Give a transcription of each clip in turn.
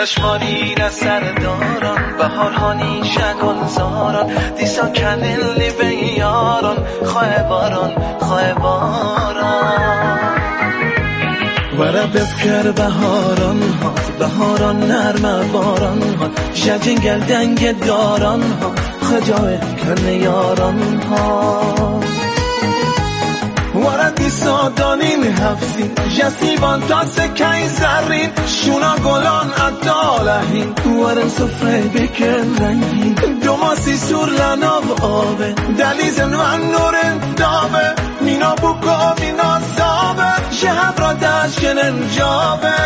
بارش مارین از سرداران بهارهانی شگلزاران دیسا کنلی به یاران خواه باران ورا بفکر بهاران ها بهاران نرم باران ها جنگل دنگ داران ها خجای کن یاران ها ورا دیسا دانین هفتی جسیبان تا سکای زرین شونا گلان ادالهین ورا سفره بکن رنگین دوماسی سور لناو آبه دلیزن و نور دابه مینا بوکا مینا زابه شهب را دشکنن جابه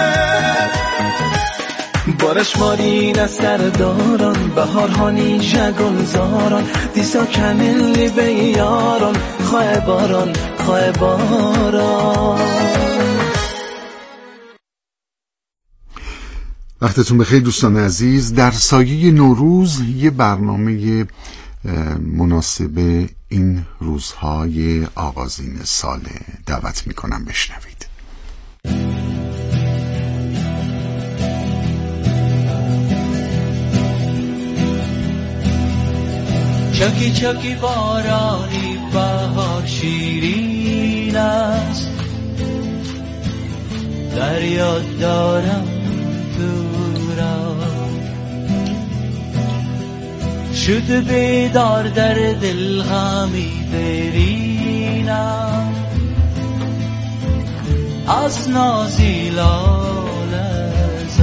بارش مارین از سرداران بهارهانی جگلزاران دیسا کنلی به یاران خواه باران وقتتون بخیر دوستان عزیز. در سایه نوروز یه برنامه مناسب این روزهای آغازین سال دعوت میکنم بشنوید. چکی چکی بارانی بهار شیرین است دریا دارم دورا شد بیدار در دل غمی برینم از نازی لاله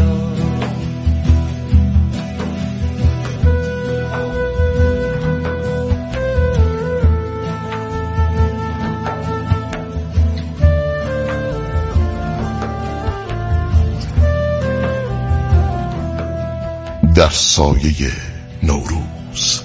در سایه نوروز.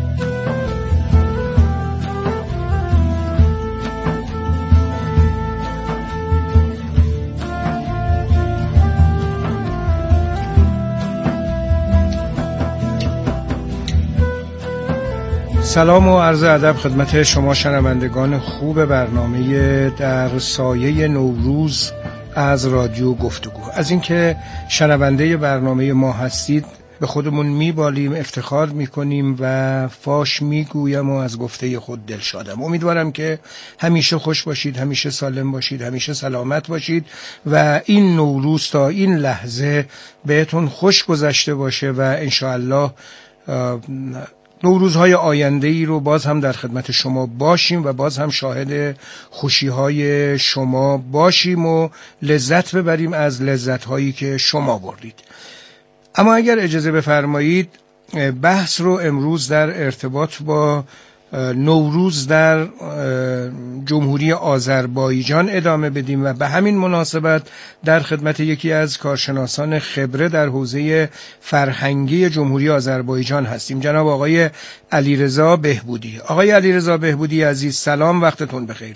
سلام و عرض ادب خدمت شما شنوندگان خوب برنامه در سایه نوروز از رادیو گفتگو. از اینکه شنونده برنامه ما هستید به خودمون میبالیم، افتخار میکنیم و فاش میگویم و از گفته خود دلشادم. امیدوارم که همیشه خوش باشید، همیشه سالم باشید، همیشه سلامت باشید و این نوروز تا این لحظه بهتون خوش گذشته باشه و انشاءالله نوروزهای آینده ای رو باز هم در خدمت شما باشیم و باز هم شاهد خوشیهای شما باشیم و لذت ببریم از لذتهایی که شما بردید. اما اگر اجازه بفرمایید بحث رو امروز در ارتباط با نوروز در جمهوری آذربایجان ادامه بدیم و به همین مناسبت در خدمت یکی از کارشناسان خبره در حوزه فرهنگی جمهوری آذربایجان هستیم، جناب آقای علیرضا بهبودی. آقای علیرضا بهبودی عزیز سلام، وقتتون بخیر.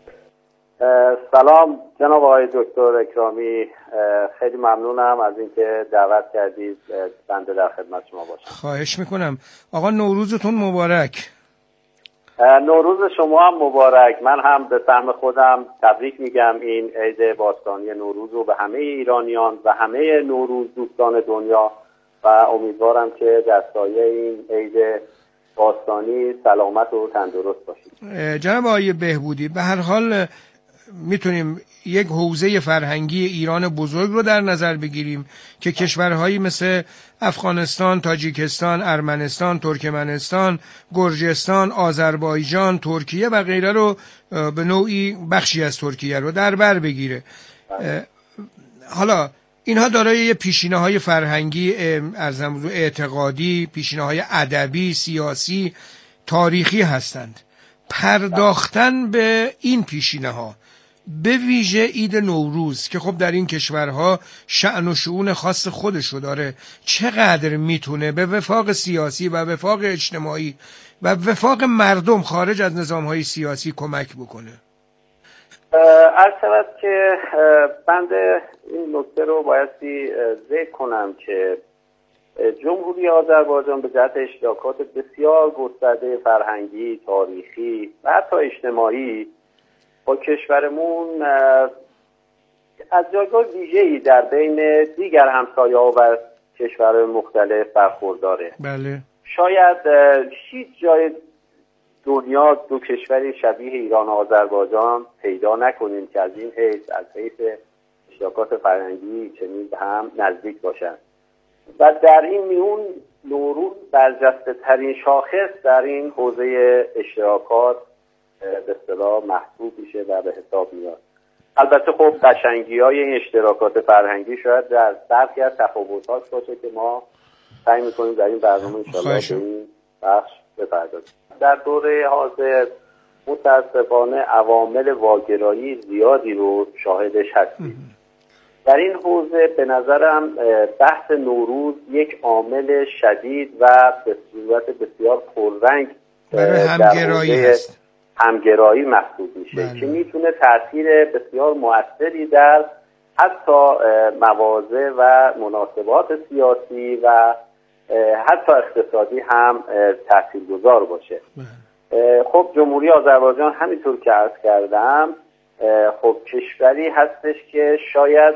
سلام جناب آقای دکتر اکرامی، خیلی ممنونم از اینکه دعوت کردید بنده در خدمت شما باشم. خواهش میکنم. آقا نوروزتون مبارک. نوروز شما هم مبارک. من هم به سهم خودم تبریک میگم این عید باستانی نوروز رو به همه ایرانیان و همه نوروز دوستان دنیا و امیدوارم که در سایه این عید باستانی سلامت و تندرست باشید. جناب آقای بهبودی، به هر حال میتونیم یک حوزه فرهنگی ایران بزرگ رو در نظر بگیریم که کشورهایی مثل افغانستان، تاجیکستان، ارمنستان، ترکمنستان، گرجستان، آذربایجان، ترکیه و غیره رو به نوعی بخشی از ترکیه رو در بر بگیره. حالا اینها دارای یه پیشینه‌های فرهنگی، اعتقادی، پیشینه‌های ادبی، سیاسی، تاریخی هستند. پرداختن به این پیشینه‌ها به ویژه عید نوروز که خب در این کشورها شأن و شؤون خاص خودشو داره، چقدر میتونه به وفاق سیاسی و وفاق اجتماعی و وفاق مردم خارج از نظامهای سیاسی کمک بکنه؟ عرض شود که بنده این نکته رو بایستی ذکر کنم که جمهوری آذربایجان به جهت اشتراکات بسیار گسترده فرهنگی، تاریخی و حتی اجتماعی با کشورمون از جایگاه ویژه‌ای در بین دیگر همسایه‌ها و کشورهای مختلف برخورداره. بله. شاید هیچ جای دنیا دو کشوری شبیه ایران و آذربایجان پیدا نکنیم که از این حیث، از حیث اشتراکات فرهنگی چنین به هم نزدیک باشند. و در این میون نوروز برجسته ترین شاخص در این حوزه اشتراکات به اصطلاح محسوب میشه و به حساب میاد. البته خب قشنگی‌های این اشتراکات فرهنگی شاید در برخی از تفاوت‌هاش باشه که ما سعی می‌کنیم در این برنامه انشاءالله به این بخش بپردازیم. در دوره حاضر متأسفانه عوامل واگرایی زیادی رو شاهدش هستیم. در این حوزه به نظرم بحث نوروز یک عامل شدید و به صورت بسیار پررنگ برای همگرایی هست. همگرایی محسوب میشه که میتونه تاثیر بسیار مؤثری در حتی مواضع و مناسبات سیاسی و حتی اقتصادی هم تاثیرگذار باشه. خب جمهوری آذربایجان همینطور که عرض کردم خب کشوری هستش که شاید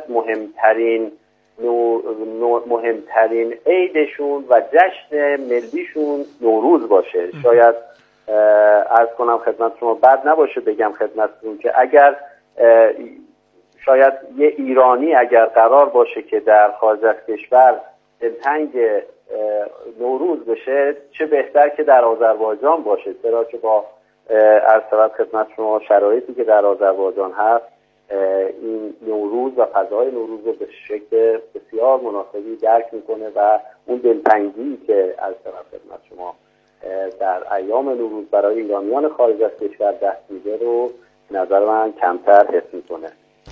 مهمترین عیدشون و جشن ملیشون نوروز باشه. شاید عرض کنم خدمت شما بد نباشه بگم خدمتتون که اگر شاید یه ایرانی اگر قرار باشه که در خارج از کشور دلتنگ نوروز بشه چه بهتر که در آذربایجان باشه، چرا که با عرض خدمت شما شرایطی که در آذربایجان هست این نوروز و فضای نوروز رو به شکل بسیار مناسبی درک میکنه و اون دلتنگی که عرض خدمت شما در ایام نوروز برای ایرانیان خارج از کشور دست میده رو نظر من کمتر حس میکنه.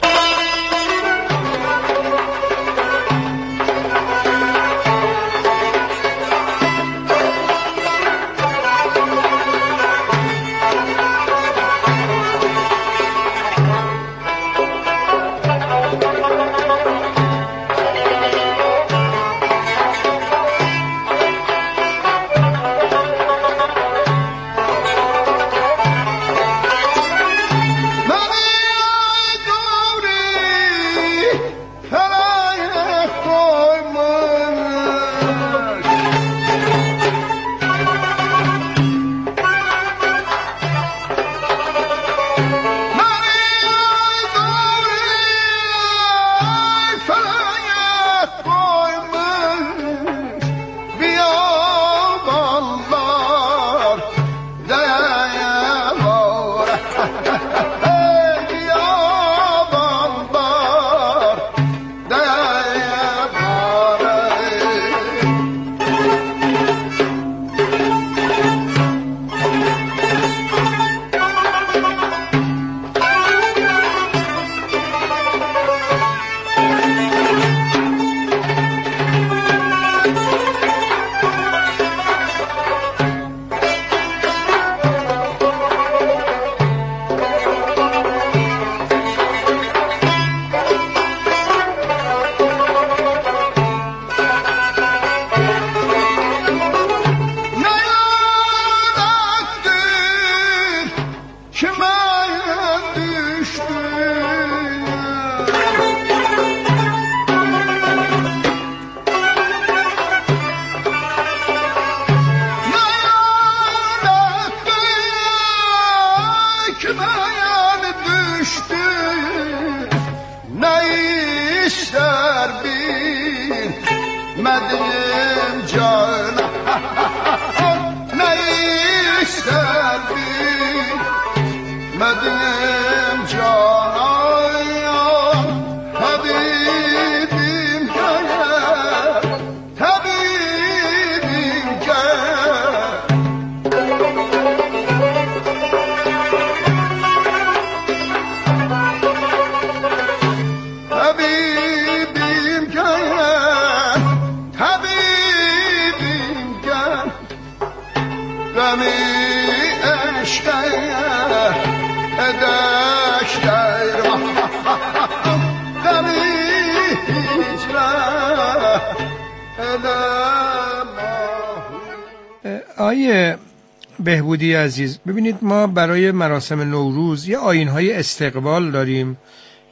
آیه بهبودی عزیز، ببینید ما برای مراسم نوروز یه آیین‌های استقبال داریم،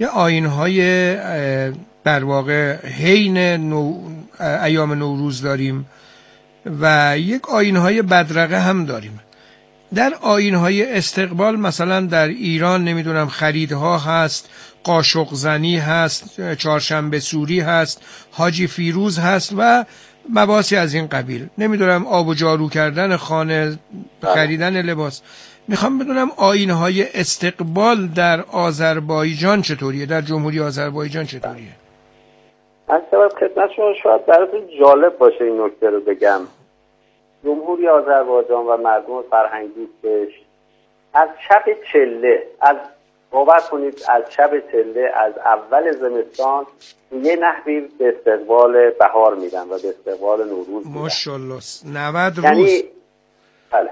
یه آیین‌های در واقع حین ایام نوروز داریم و یک آیین‌های بدرقه هم داریم. در آیین‌های استقبال مثلا در ایران نمیدونم خریدها هست، قاشق زنی هست، چهارشنبه سوری هست، حاجی فیروز هست و مباحثی از این قبیل. نمیدونم آب و جارو کردن خانه، خریدن لباس. میخوام بدونم آیین‌های استقبال در آذربایجان چطوریه، در جمهوری آذربایجان چطوریه؟ از سبب خدمت شما شاید براتون جالب باشه این نکته رو بگم. جمهوری آذربایجان و مردم فرهنگیستش از شب چله، از باور کنید از شب چله، از اول زمستان یه نحوی به استقبال بهار میدن و به استقبال نوروز میدن. ماشاءالله 90 روز. یعنی بله،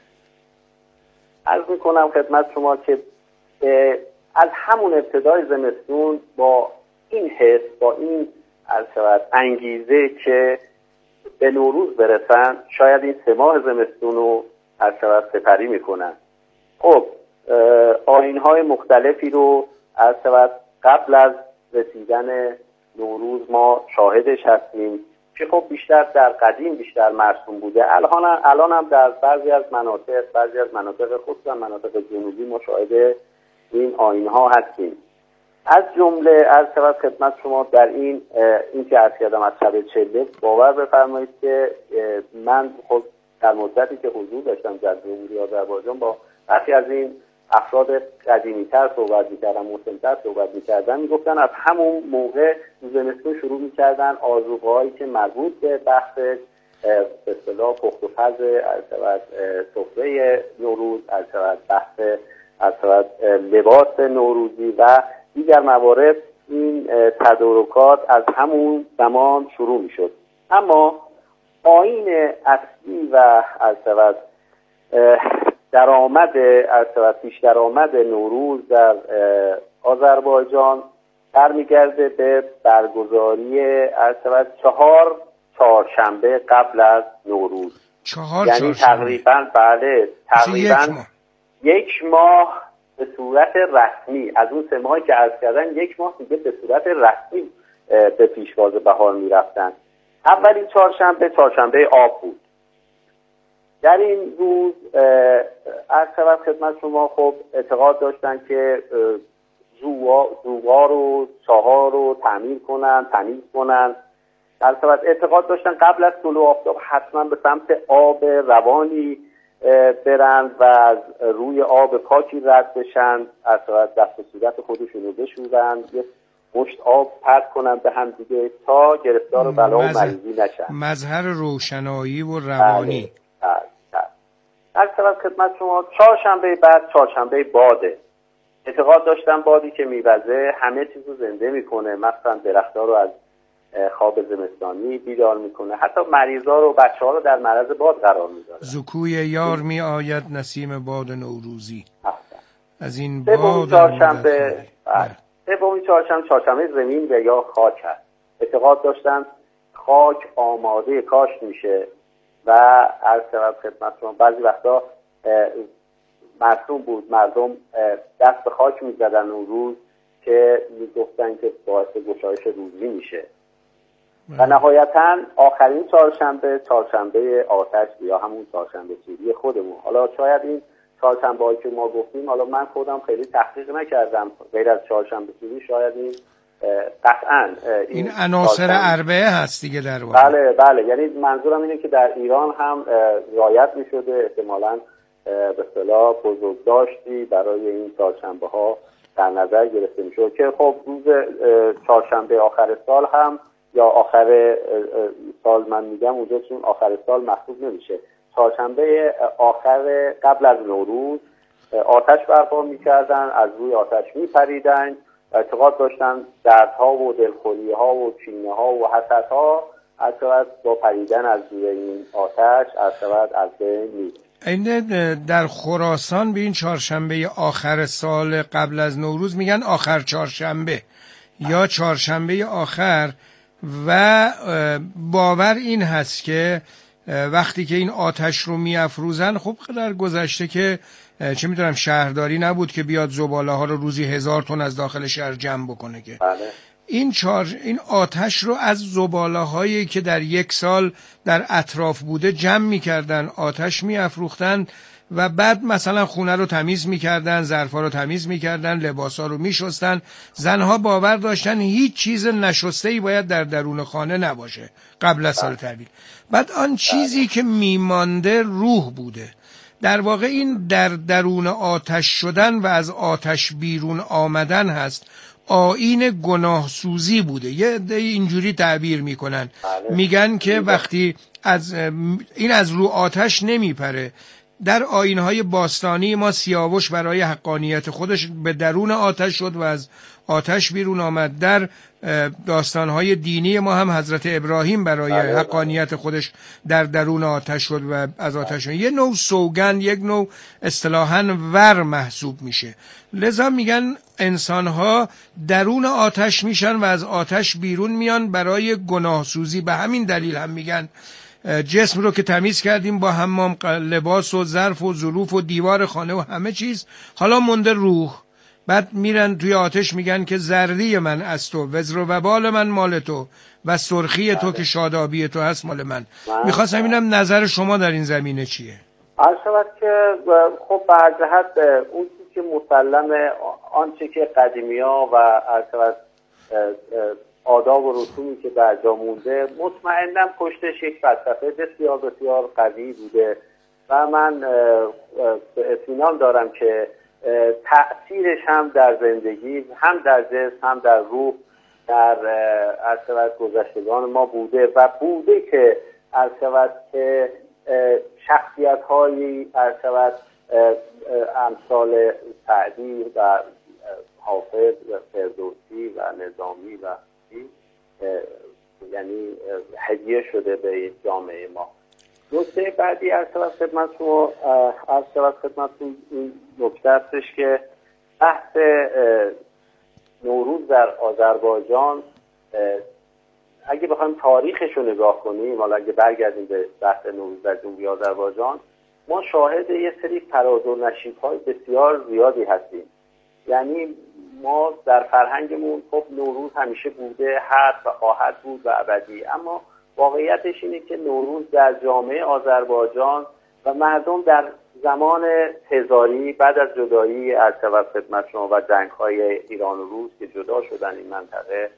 عرض میکنم خدمت شما که از همون ابتدای زمستون با این حس، با این انگیزه که به نوروز برسن، شاید این 3 ماه زمستون رو سپری میکنن. خب آیین‌های مختلفی رو قبل از رسیدن نوروز ما شاهدش هستیم که خب بیشتر در قدیم بیشتر مرسوم بوده. الان هم در بعضی از مناطق خصوصا مناطق جنوبی ما شاهد این آیین‌ها هستیم. از جمله از خدمت شما در این که عرض کردم از شب چله، باور بفرمایید که من خود در مدتی که حضور داشتم در جمهوری آذربایجان با برخی از این افراد قدیمی‌تر صحبت می‌کردم، مسن‌تر صحبت می‌کردن، میگفتن از همون موقع زمستون شروع می‌کردن آذوقه‌هایی که مربوط به بحث به اصطلاح پخت و پز سفره نوروز، بحث لباس نوروزی و دیگر موارد، این تدارکات از همون زمان شروع می‌شد. اما آیین اصلی و پیش درآمد نوروز در آذربایجان برمیگرده به برگزاری 4 چهارشنبه قبل از نوروز. یعنی تقریبا یک ماه به صورت رسمی از اون 3 ماهی که عرض کردن، 1 ماه دیگه به صورت رسمی به پیشواز بهار میرفتن. اولین چهارشنبه آب بود. در این روز از خدمت شما خب اعتقاد داشتن که زوغار و چاها رو تمیز کنن. در اعتقاد داشتن قبل از طلوع آفتاب حتما به سمت آب روانی برن و از روی آب پاکی رد بشن، از دست و صورت خودشون رو بشورن، یه مشت آب پرت کنن به هم دیگه تا گرفتار بلا و مریضی نشن. مظهر روشنایی و روانی. از خدمت شما چهارشنبه بعد چهارشنبه باده. اعتقاد داشتن بادی که میوزه همه چیز رو زنده میکنه، مثلا درخت‌ها رو از خواب زمستانی بیدار میکنه، حتی مریضا رو، بچه‌ها رو در معرض باد قرار میذاره. زکوی یار می آید نسیم باد نوروزی. از این باد چهارشنبه زمین و یا خاک هست. اعتقاد داشتن خاک آماده کاشت میشه و از خدمت شما بعضی وقتا مرسوم بود مردم دست به خاک میزدن اون روز که میگفتن که باعث گشایش روزی میشه. و نهایتا آخرین چهارشنبه آتش یا همون چهارشنبه سوری خودمون. حالا شاید این چهارشنبه هایی که ما گفتیم، حالا من خودم خیلی تحقیق نکردم، غیر از چهارشنبه سوری شاید این قطعاً این عناصر اربعه هست دیگه در واقع. بله یعنی منظورم اینه که در ایران هم رعایت میشده، احتمالاً به اصطلاح بزرگداشتی برای این چهارشنبه ها در نظر گرفته میشه که خب روز چهارشنبه آخر سال هم یا آخر سال من میگم اونجا چون آخر سال محسوب نمیشه، چهارشنبه آخر قبل از نوروز آتش برپا میکردن، از روی آتش میپریدن و اعتقاد داشتن دردها و دلخوریها و کینه ها و حسدها از با پریدن از روی این آتش از بین میره. این در خراسان به این چهارشنبه آخر سال قبل از نوروز میگن آخر چهارشنبه یا چهارشنبه آخر و باور این هست که وقتی که این آتش رو میافروزن، خب در گذشته که چه میدونم شهرداری نبود که بیاد زباله ها رو روزی 1000 تن از داخل شهر جمع بکنه که این آتش رو از زباله هایی که در یک سال در اطراف بوده جمع میکردن، آتش میافروختن و بعد مثلا خونه رو تمیز میکردن، ظرفا رو تمیز میکردن، لباسا رو میشستن. زنها باور داشتن هیچ چیز نشسته‌ای باید در درون خانه نباشه قبل از سال تحویل. بعد آن چیزی که میمانده روح بوده. در واقع این در درون آتش شدن و از آتش بیرون آمدن هست. آیین گناه سوزی بوده. یه عده اینجوری تعبیر میکنن، میگن که وقتی از رو آتش نمیپره. در آیین‌های باستانی ما سیاوش برای حقانیت خودش به درون آتش شد و از آتش بیرون آمد. در داستان‌های دینی ما هم حضرت ابراهیم برای حقانیت خودش در درون آتش شد و از آتش شد. یه نوع سوگند، یک نوع اصطلاحاً ور محسوب میشه. لذا میگن انسان‌ها درون آتش میشن و از آتش بیرون میان برای گناه سوزی. به همین دلیل هم میگن جسم رو که تمیز کردیم با حمام، لباس و ظرف و ظروف و دیوار خانه و همه چیز، حالا مونده روح. بعد میرن توی آتش میگن که زردی من از تو، وزر و وبال من مال تو، و سرخی تو که شادابی تو هست مال من. میخواستم ببینم نظر شما در این زمینه چیه؟ عرض شود که خب به هر جهت اون چیزی که مسلمه، آنچه که قدیمی‌ها و عرض شود آداب و رسومی که در جا مونده، مطمئنم پشتش یک فلسفه بسیار بسیار قوی بوده و من به اطمینان دارم که تأثیرش هم در زندگی، هم در جسم، هم در روح، در عرض شود گذشتگان ما بوده و بوده که عرض شود که شخصیت هایی عرض شود امثال سعدی و حافظ و فردوسی و نظامی و یعنی هدیه شده به جامعه ما. نکته بعدی عرض شود خدمتتون این نکته هستش که بحث نوروز در آذربایجان، اگه بخوایم تاریخش رو نگاه کنیم، حالا اگه برگردیم به بحث نوروز در جنوبی آذربایجان، ما شاهد یه سری فراز و نشیب‌های بسیار زیادی هستیم. یعنی ما در فرهنگمون خب نوروز همیشه بوده، هست و خواهد بود و ابدی، اما واقعیتش اینه که نوروز در جامعه آذربایجان و مردم در زمان تزاری بعد از جدایی از خدمت شما و جنگ‌های ایران و روس که جدا شدن این منطقه،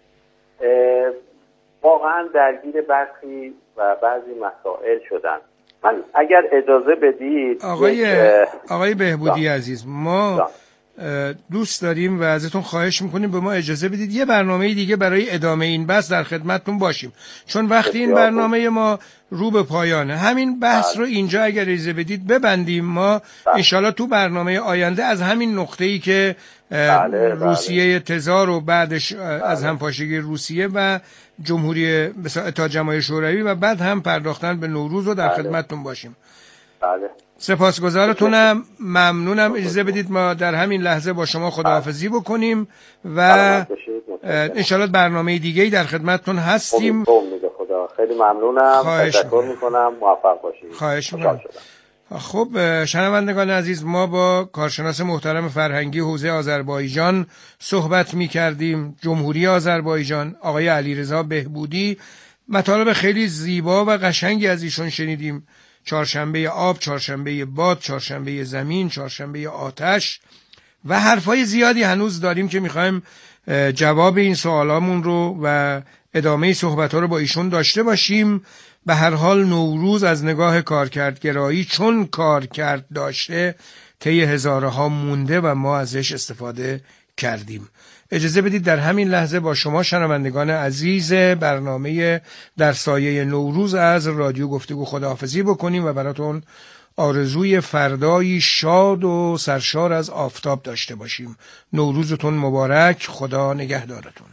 واقعا درگیر برخی و بعضی مسائل شدن. من اگر اجازه بدید آقای بهبودی عزیز، ما دوست داریم و ازتون خواهش میکنیم به ما اجازه بدید یه برنامه دیگه برای ادامه این بحث در خدمتتون باشیم، چون وقتی این برنامه ما رو به پایانه، همین بحث رو اینجا اگر اجازه بدید ببندیم. ما انشالله تو برنامه آینده از همین نقطه‌ای که روسیه تزار و بعدش از همپاشگی روسیه و جمهوری اتحاد جماهیر شوروی و بعد هم پرداختن به نوروز رو در خدمتتون باشیم. سپاسگزارتونم، ممنونم. اجازه بدید ما در همین لحظه با شما خداحافظی بکنیم و انشالله برنامه دیگه‌ای در خدمتتون هستیم. خیلی ممنونم، تشکر میکنم، موفق باشید. خواهش میکنم. خب شنوندگان عزیز، ما با کارشناس محترم فرهنگی حوزه آذربایجان صحبت میکردیم، جمهوری آذربایجان، آقای علیرضا بهبودی. مطالب خیلی زیبا و قشنگی از ایشون شنیدیم: چهارشنبه آب، چهارشنبه باد، چهارشنبه زمین، چهارشنبه آتش و حرفای زیادی هنوز داریم که میخوایم جواب این سوالامون رو و ادامه صحبت‌ها رو با ایشون داشته باشیم. به هر حال نوروز از نگاه کارکردگرایی چون کارکرد داشته طی هزارها مونده و ما ازش استفاده کردیم. اجازه بدید در همین لحظه با شما شنوندگان عزیز برنامه در سایه نوروز از رادیو گفتگو خداحافظی بکنیم و براتون آرزوی فردایی شاد و سرشار از آفتاب داشته باشیم. نوروزتون مبارک، خدا نگهدارتون.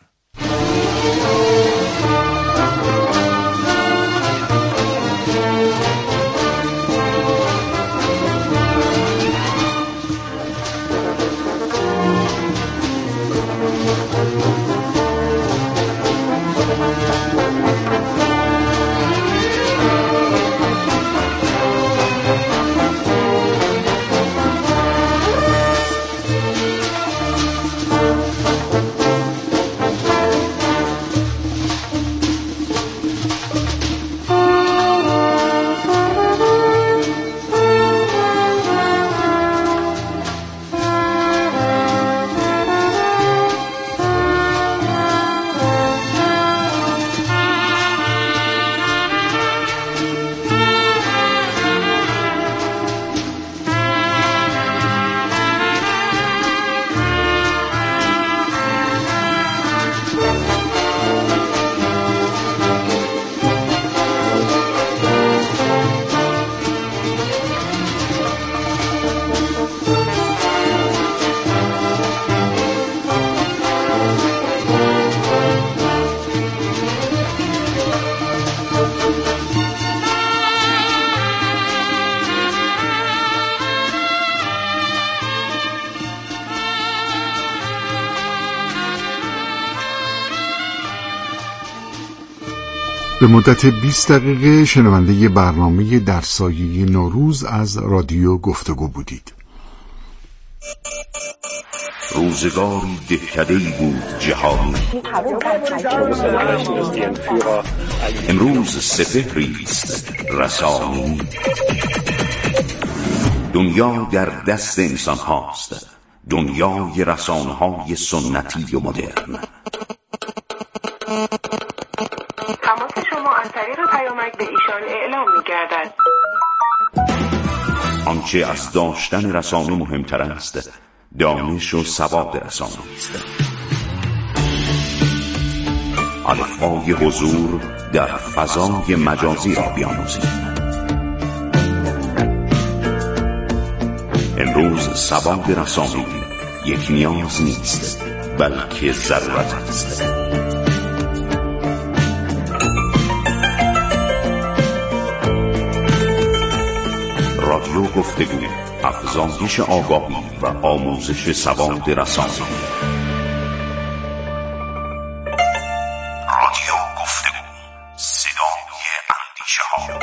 به مدت 20 دقیقه شنونده برنامه در سایه نوروز از رادیو گفتگو بودید. روزگاری دهکده‌ای بود جهانی، امروز سپهری است رسانی. دنیا در دست انسان هاست، دنیای رسانه های سنتی و مدرن. تماس شما از طریق پیامک به ایشان اعلام می‌گردد. آنچه از داشتن رسانه مهمتر است، دانش و سواد رسانه است. الفبای حضور در فضای مجازی را بیاموزید. امروز سواد رسانه یک نیاز نیست، بلکه ضرورت است. رادیو گفتگو، افزایش آگاهی و آموزش سواد رسانه. رادیو گفتگو، صدای اندیشه ها.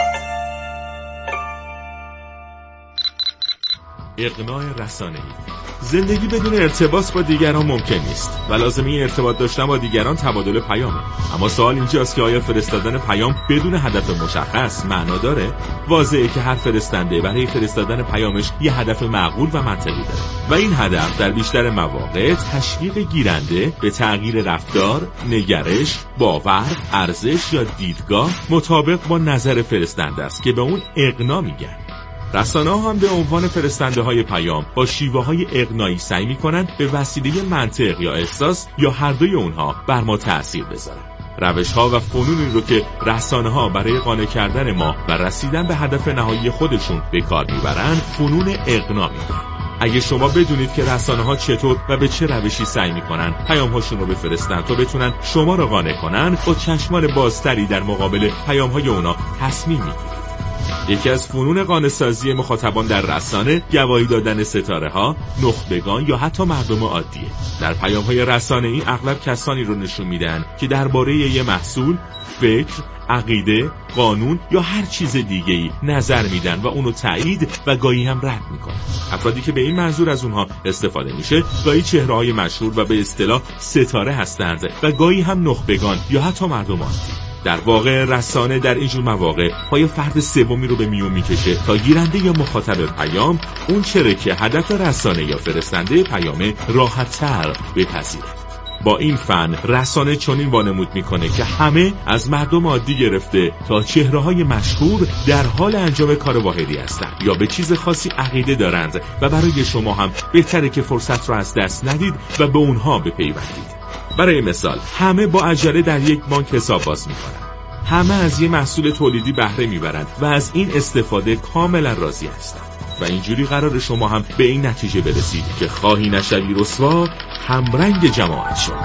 اقناع رسانه‌ای. زندگی بدون ارتباط با دیگران ممکن نیست و لازمه ارتباط داشتن با دیگران تبادل پیامه. اما سوال اینجاست که آیا فرستادن پیام بدون هدف مشخص معنا داره؟ واضحه که هر فرستنده برای فرستادن پیامش یه هدف معقول و منطقی داره و این هدف در بیشتر مواقع تشویق گیرنده به تغییر رفتار، نگرش، باور، ارزش یا دیدگاه مطابق با نظر فرستنده است که به اون اقناع میگن. رسانه‌ها هم به عنوان فرستنده‌های پیام با شیوه‌های اقناعی سعی می‌کنند به وسیله منطق یا احساس یا هر دوی اونها بر ما تأثیر بذارن. روش‌ها و فنونی رو که رسانه‌ها برای قانع کردن ما و رسیدن به هدف نهایی خودشون به کار می‌برن، فنون اقناع میگن. اگه شما بدونید که رسانه‌ها چطور و به چه روشی سعی می‌کنن پیام‌هاشون رو بفرستن تا بتونن شما رو قانع کنن، با چشمان بازتری در مقابل پیام‌های اونا تصمیم می‌گیرید. یکی از فنون قانع‌سازی مخاطبان در رسانه گواهی دادن ستاره‌ها، نخبگان یا حتی مردم عادیه. در پیام‌های رسانه‌ای اغلب کسانی رو نشون میدن که درباره یه محصول، فکر، عقیده، قانون یا هر چیز دیگه‌ای نظر میدن و اونو تایید و گاهی هم رد میکنن. افرادی که به این منظور از اونها استفاده میشه گاهی چهره‌های مشهور و به اصطلاح ستاره هستند و گاهی هم نخبگان یا حتی مردم عادی. در واقع رسانه در اینجور مواقع پای فرد سومی رو به میون میکشه تا گیرنده یا مخاطب پیام اون چره که هدف رسانه یا فرستنده پیام راحت‌تر بپذیره. با این فن رسانه چنین وانمود میکنه که همه از مردم عادی گرفته تا چهره‌های مشهور در حال انجام کار واحدی هستند یا به چیز خاصی عقیده دارند و برای شما هم بهتره که فرصت رو از دست ندید و به اونها بپیوندید. برای مثال همه با عجله در یک بانک حساب باز میکنن، همه از یه محصول تولیدی بهره میبرند و از این استفاده کاملا راضی هستند و اینجوری قرار شما هم به این نتیجه برسید که خواهی نشوی رسوا، همرنگ جماعت شد.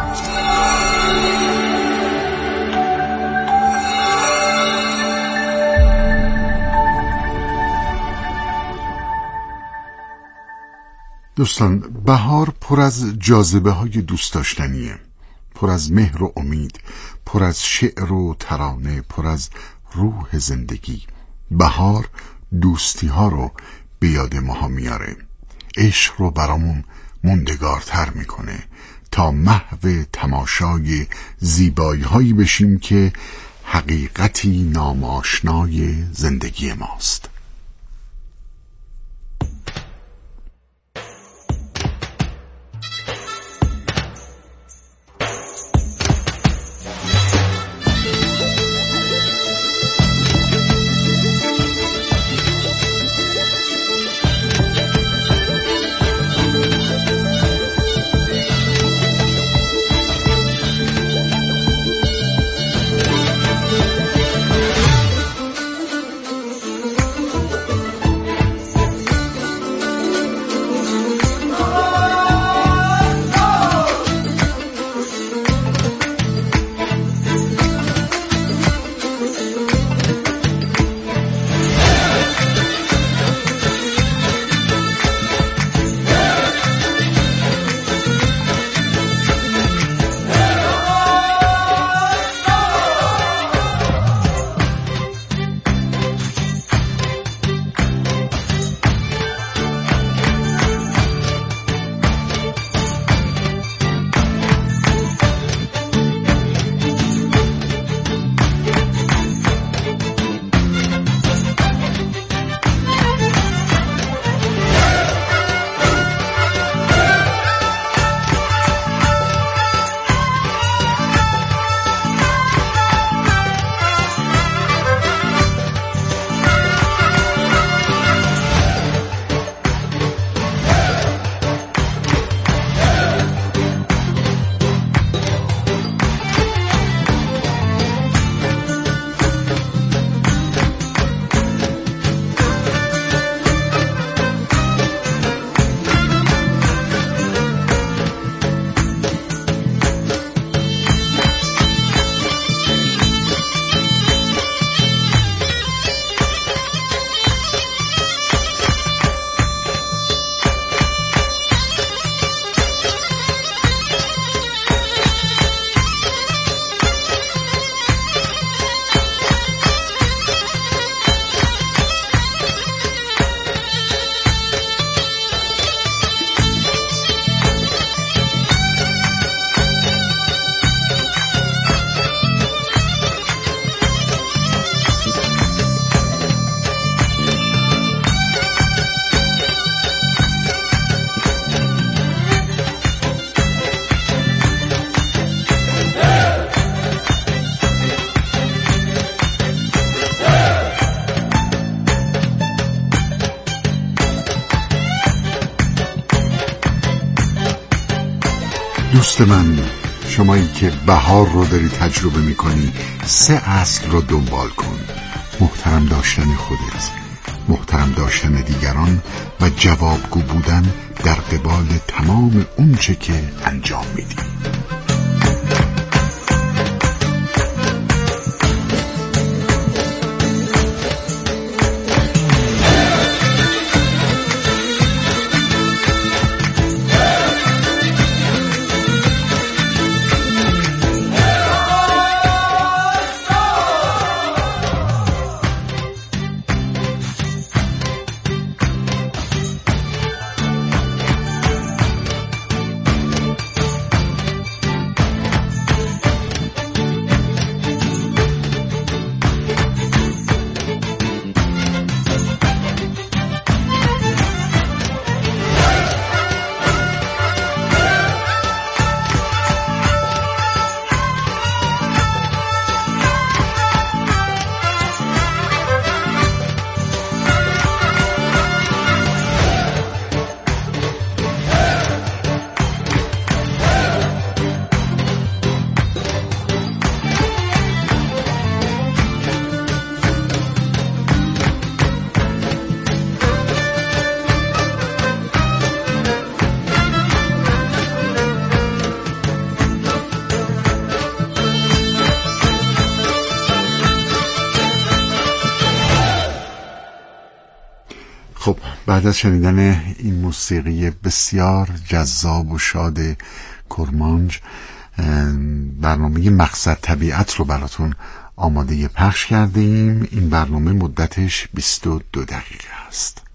دوستان، بهار پر از جاذبه های دوست داشتنیه، پر از مهر و امید، پر از شعر و ترانه، پر از روح زندگی. بهار دوستی ها رو به یاد ما میاره، عشق رو برامون موندگارتر میکنه تا محو تماشای زیبایی هایی بشیم که حقیقتی ناماشنای زندگی ماست. دوست من، شمایی که بهار رو داری تجربه میکنی 3 اصل رو دنبال کن: محترم داشتن خودت، محترم داشتن دیگران و جوابگو بودن در قبال تمام اونچه که انجام میدی. خب بعد از شنیدن این موسیقی بسیار جذاب و شاد کرمانج، برنامه مقصد طبیعت رو براتون آماده پخش کرده ایم. این برنامه مدتش 22 دقیقه است.